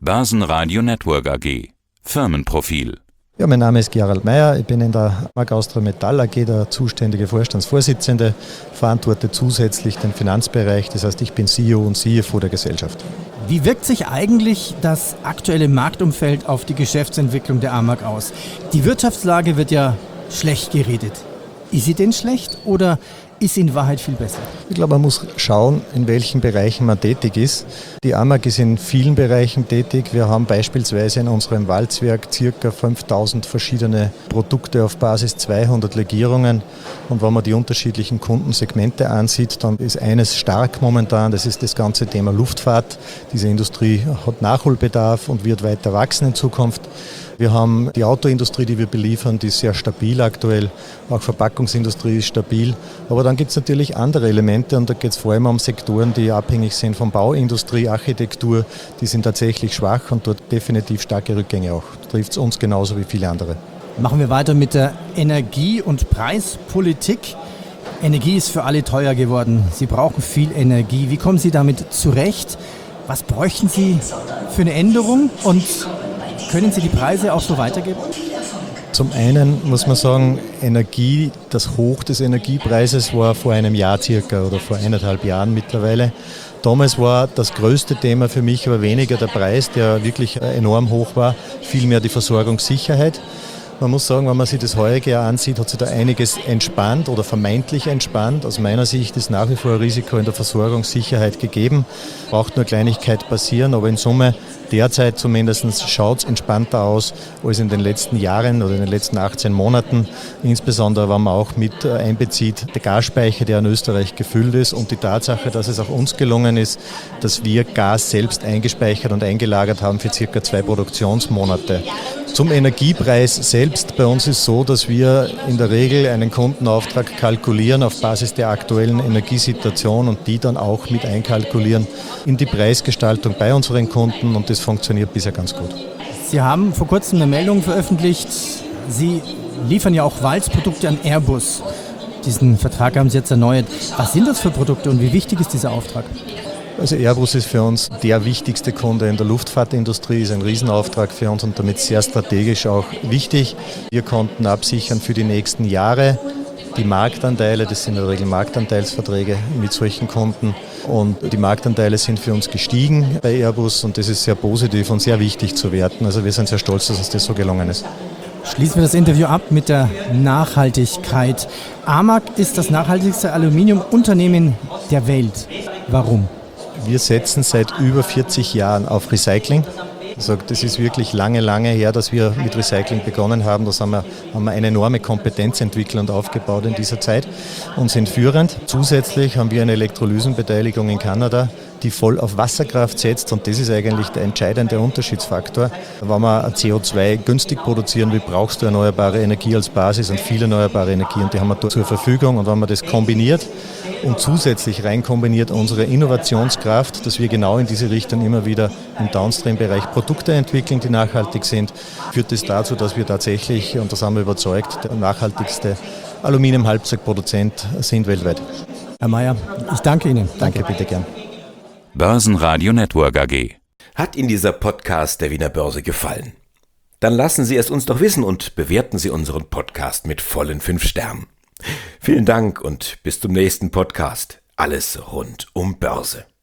Börsenradio Network AG. Firmenprofil. Ja, mein Name ist Gerald Meyer, ich bin in der AMAG Austria Metall AG der zuständige Vorstandsvorsitzende, verantworte zusätzlich den Finanzbereich, das heißt, ich bin CEO und CFO der Gesellschaft. Wie wirkt sich eigentlich das aktuelle Marktumfeld auf die Geschäftsentwicklung der AMAG aus? Die Wirtschaftslage wird ja schlecht geredet. Ist sie denn schlecht oder ist sie in Wahrheit viel besser? Ich glaube, man muss schauen, in welchen Bereichen man tätig ist. Die AMAG ist in vielen Bereichen tätig. Wir haben beispielsweise in unserem Walzwerk ca. 5000 verschiedene Produkte auf Basis 200 Legierungen. Und wenn man die unterschiedlichen Kundensegmente ansieht, dann ist eines stark momentan, das ist das ganze Thema Luftfahrt. Diese Industrie hat Nachholbedarf und wird weiter wachsen in Zukunft. Wir haben die Autoindustrie, die wir beliefern, die ist sehr stabil aktuell. Auch Verpackungsindustrie ist stabil. Aber dann gibt es natürlich andere Elemente und da geht es vor allem um Sektoren, die abhängig sind von Bauindustrie, Architektur. Die sind tatsächlich schwach und dort definitiv starke Rückgänge auch. Trifft es uns genauso wie viele andere. Machen wir weiter mit der Energie- und Preispolitik. Energie ist für alle teuer geworden. Sie brauchen viel Energie. Wie kommen Sie damit zurecht? Was bräuchten Sie für eine Änderung und können Sie die Preise auch so weitergeben? Zum einen muss man sagen, Energie, das Hoch des Energiepreises war vor einem Jahr circa oder vor 1,5 Jahren mittlerweile. Damals war das größte Thema für mich aber weniger der Preis, der wirklich enorm hoch war, vielmehr die Versorgungssicherheit. Man muss sagen, wenn man sich das heurige Jahr ansieht, hat sich da einiges entspannt oder vermeintlich entspannt. Aus meiner Sicht ist nach wie vor ein Risiko in der Versorgungssicherheit gegeben. Braucht nur Kleinigkeit passieren, aber in Summe derzeit zumindest schaut es entspannter aus als in den letzten Jahren oder in den letzten 18 Monaten. Insbesondere, wenn man auch mit einbezieht, der Gasspeicher, der in Österreich gefüllt ist und die Tatsache, dass es auch uns gelungen ist, dass wir Gas selbst eingespeichert und eingelagert haben für ca. 2 Produktionsmonate. Zum Energiepreis selbst. Bei uns ist so, dass wir in der Regel einen Kundenauftrag kalkulieren auf Basis der aktuellen Energiesituation und die dann auch mit einkalkulieren in die Preisgestaltung bei unseren Kunden und das funktioniert bisher ganz gut. Sie haben vor kurzem eine Meldung veröffentlicht. Sie liefern ja auch Walzprodukte an Airbus. Diesen Vertrag haben Sie jetzt erneuert. Was sind das für Produkte und wie wichtig ist dieser Auftrag? Also Airbus ist für uns der wichtigste Kunde in der Luftfahrtindustrie, ist ein Riesenauftrag für uns und damit sehr strategisch auch wichtig. Wir konnten absichern für die nächsten Jahre die Marktanteile, das sind in der Regel Marktanteilsverträge mit solchen Kunden und die Marktanteile sind für uns gestiegen bei Airbus und das ist sehr positiv und sehr wichtig zu werten. Also wir sind sehr stolz, dass uns das so gelungen ist. Schließen wir das Interview ab mit der Nachhaltigkeit. AMAG ist das nachhaltigste Aluminiumunternehmen der Welt. Warum? Wir setzen seit über 40 Jahren auf Recycling. Also das ist wirklich lange her, dass wir mit Recycling begonnen haben. Da haben wir eine enorme Kompetenz entwickelt und aufgebaut in dieser Zeit und sind führend. Zusätzlich haben wir eine Elektrolysenbeteiligung in Kanada, die voll auf Wasserkraft setzt und das ist eigentlich der entscheidende Unterschiedsfaktor. Wenn man CO2 günstig produzieren will, brauchst du erneuerbare Energie als Basis und viel erneuerbare Energie und die haben wir dort zur Verfügung und wenn man das kombiniert und zusätzlich rein kombiniert unsere Innovationskraft, dass wir genau in diese Richtung immer wieder im Downstream-Bereich Produkte entwickeln, die nachhaltig sind, führt das dazu, dass wir tatsächlich, und da sind wir überzeugt, der nachhaltigste Aluminium-Halbzeugproduzent sind weltweit. Herr Meyer, ich danke Ihnen. Danke, bitte gern. Börsenradio Network AG. Hat Ihnen dieser Podcast der Wiener Börse gefallen? Dann lassen Sie es uns doch wissen und bewerten Sie unseren Podcast mit vollen 5 Sternen. Vielen Dank und bis zum nächsten Podcast. Alles rund um Börse.